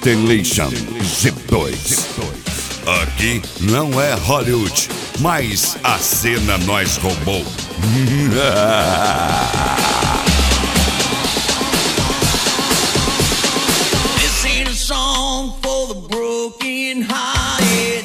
Constellation G2. Aqui não é Hollywood, mas a cena nós roubou. This ain't a song for the broken hearted.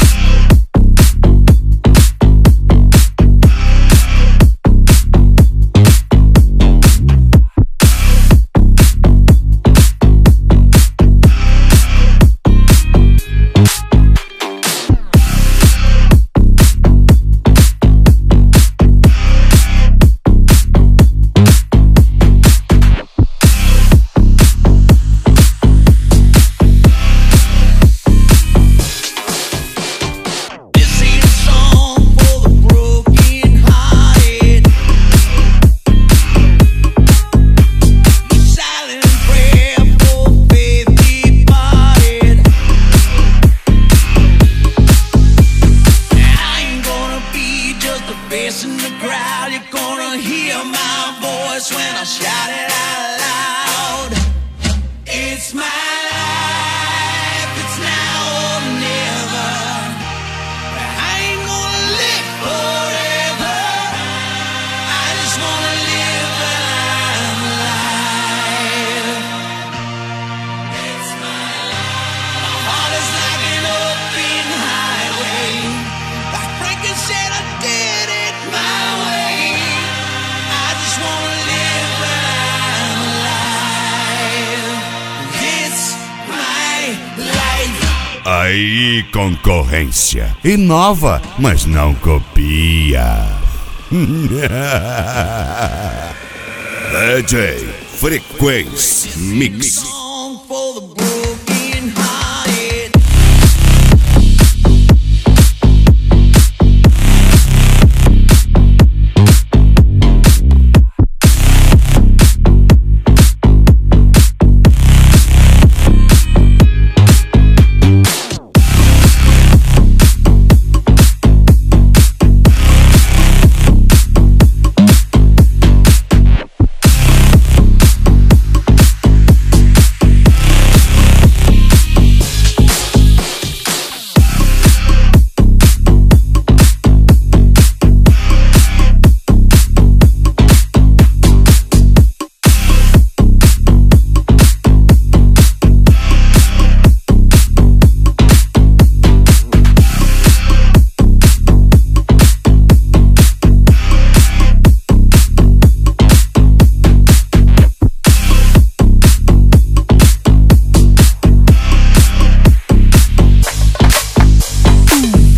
In the crowd, you're gonna hear my voice when I shout it out loud. It's my life, it's now or never. I ain't gonna live forever. I just wanna live while I'm alive. It's my life. My heart is like an open highway. Like Franklin said, I did it my way. I just wanna live while I'm alive. It's my life. Aí, concorrência. Inova, mas não copia. DJ Frequência Mix. Song for the